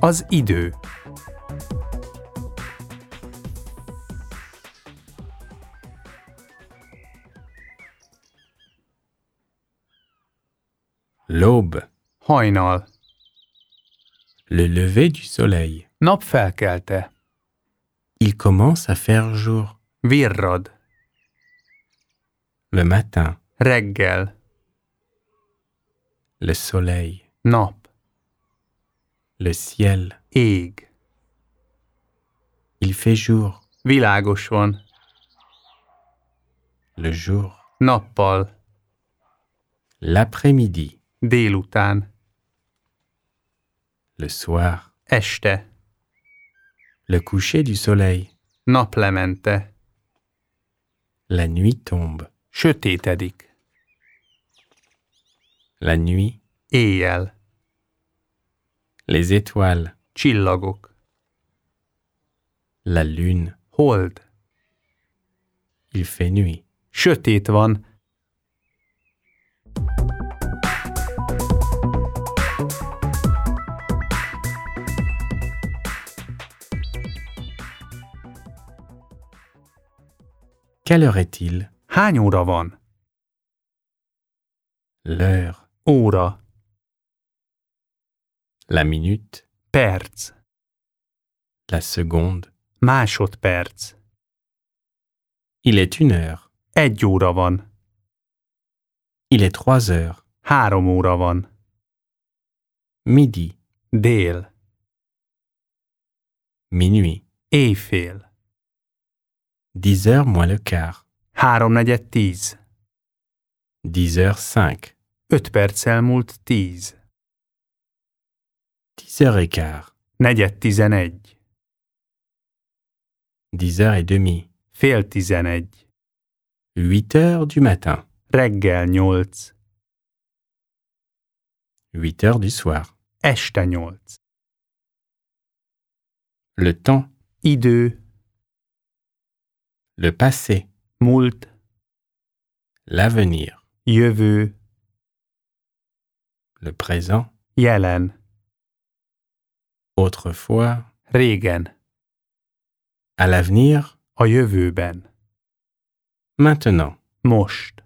Az idő. L'aube, Hajnal. le lever du soleil. Nap felkelte. Il commence à faire jour. Virrad. Le matin, Reggel. le soleil, Nap. le ciel. Ég. Il fait jour, Világos van. le jour. Nappal. L'après-midi, Délután. le soir. Este. Le coucher du soleil. Naplemente. La nuit tombe. Sötétedik. La nuit, Éjjel. les étoiles. Csillagok. La lune. Hold. Il fait nuit. Sötét van. Quelle heure est-il? Hány óra van? L'heure. Óra. La minute. Perc. La seconde. Másodperc. Il est 1 heure. 1 óra van. Il est 3 heures. 3 óra van. Midi. Dél. Minuit. Éjfél. 10 heures moins le quart. 3:45. 10 heures 5. 5 perccel múlt 10. 10 heures et quart. 4:11. 10 heures et demie. Fél 11. 8 heures du matin. Reggel 8. 8 heures du soir. Este 8. Le temps. Idő. Le passé. Múlt. L'avenir. Jövő. Le présent. Jelen. Autrefois. Régen. À l'avenir. A jövőben. Maintenant. Most.